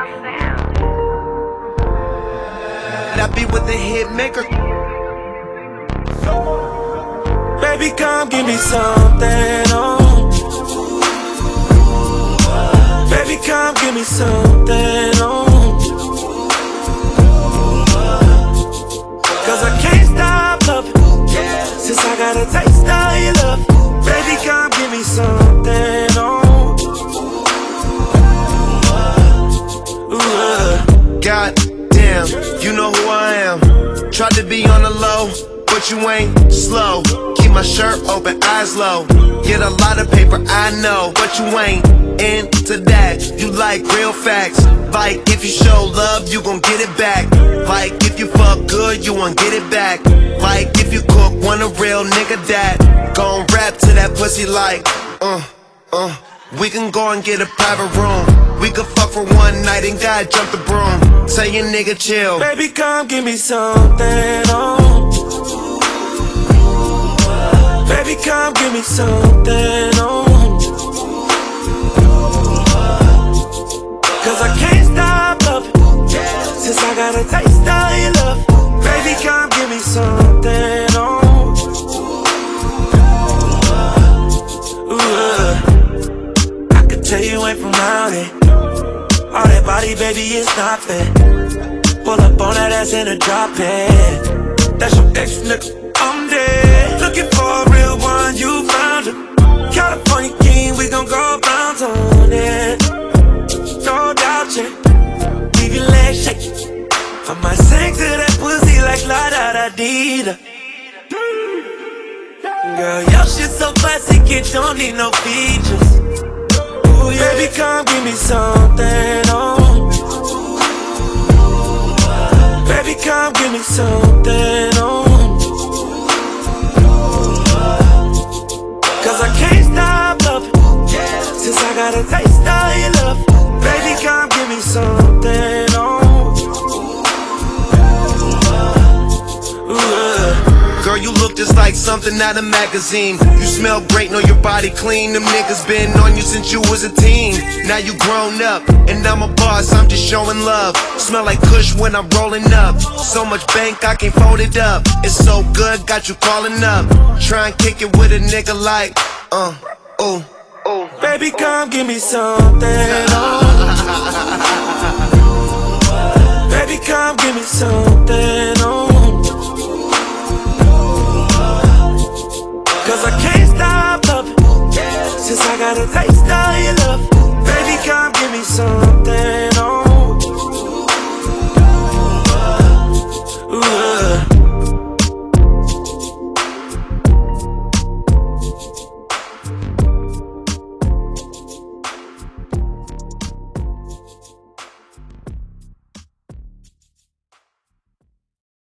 I be with the hit maker. Baby, come give me something, oh. Baby, come give me something, oh. Cause I can't stop loving, since I got a taste of your love. Baby, come give me something, oh. God damn, you know who I am. Tried to be on the low, but you ain't slow. Keep my shirt open, eyes low. Get a lot of paper, I know, but you ain't into that. You like real facts. Like if you show love, you gon' get it back. Like if you fuck good, you won't get it back. Like if you cook, want a real nigga that gon' rap to that pussy like we can go and get a private room. We could fuck for one night and God jump the broom. Tell your nigga chill. Baby, come give me something, oh. Baby, come give me something, oh. Cause I can't stop loving, since I got a taste of your love. Baby, come give me something, oh. I could tell you ain't from around here. All that body, baby, it's not fair. Pull up on that ass in a drop head. That's your ex, nigga, I'm dead. Looking for a real one, you found him. California king, we gon' go bounce on it. No doubt, yeah. Leave your legs shaking. I might sing to that pussy like la da da dee da. Girl, your shit so classic, it don't need no features. Ooh, yeah. Baby, come give me something, oh. Baby, come give me something, oh. Cause I can't stop loving, since I got a taste of your love. Baby, come give me something, oh. Girl, you look just like something out of magazine. You smell great, know your body clean. Them niggas been on you since you was a teen. Now you grown up, and I'm a boss, I'm just showing love. Smell like Kush when I'm rolling up. So much bank, I can't fold it up. It's so good, got you calling up. Try and kick it with a nigga like, Baby, come give me something, oh. Baby, come give me something, oh. Cause I can't stop loving, since I got a taste